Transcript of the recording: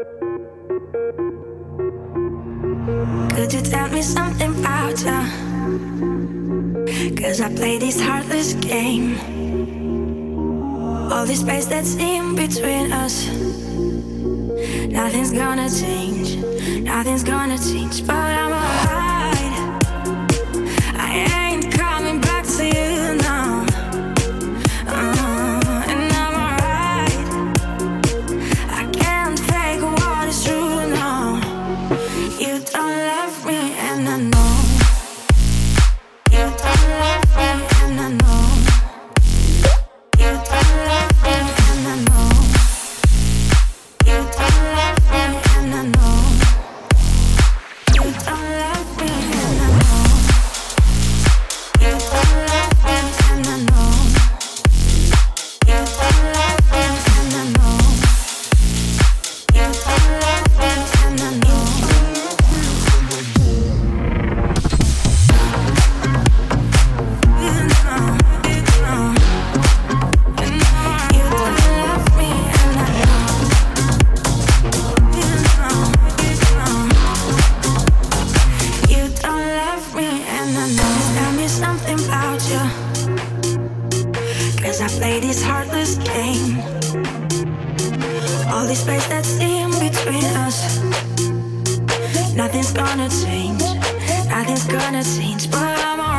Could you tell me something about you? 'Cause I play this heartless game. All this space that's in between us. Nothing's gonna change. Nothing's gonna change. But I'm alright. I ain't coming back to you now. And I'm alright. I can't fake what is true now. You don't love me and I know. You don't love me and I know. You don't love me and I know. You don't love me and I know. You don't love me and I know. You don't love me and I know. You don't love me and I know. You don't love me and I know. I play this heartless game. All this space that's in between us. Nothing's gonna change. Nothing's gonna change. But I'm